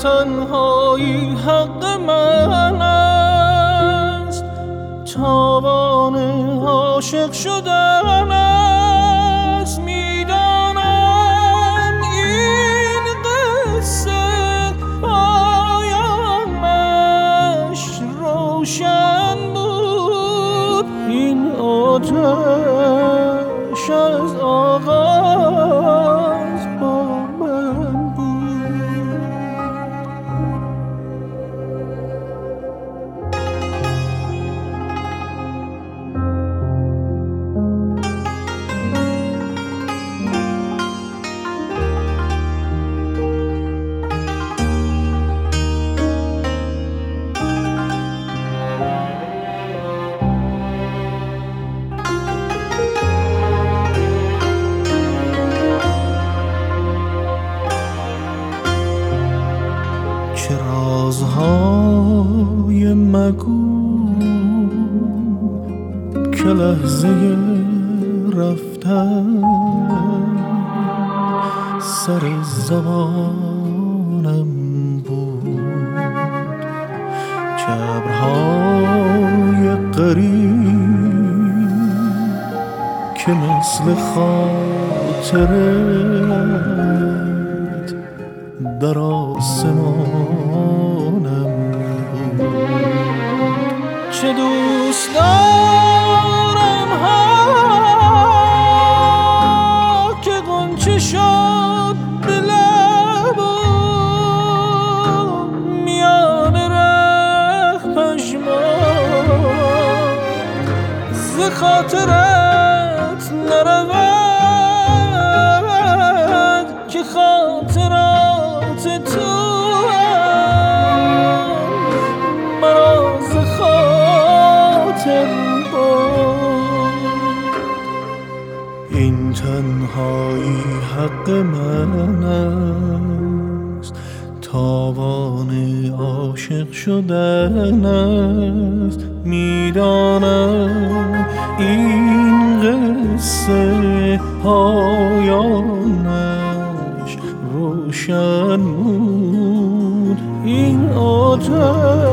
تنهایی حق من است، تاوان عاشق شدن است. میدانم این قصه پایانش روشن بود، این آتش از آغاز با من بود. چه رازهای مگو که لحظه رفتن سر زبانم بود. چه ابرهای غریب که مثل خاطرت در آسمانم بود. چه دوست دارم ها که غنچه شد به لب و میان ره پژمرد، ز خاطرت نرود که خاطرات تو مرا ز خاطر برد. این تنهایی حق من است، تاوان عاشق شدن است. میدانم این قصه پایانش روشن بود، این آتش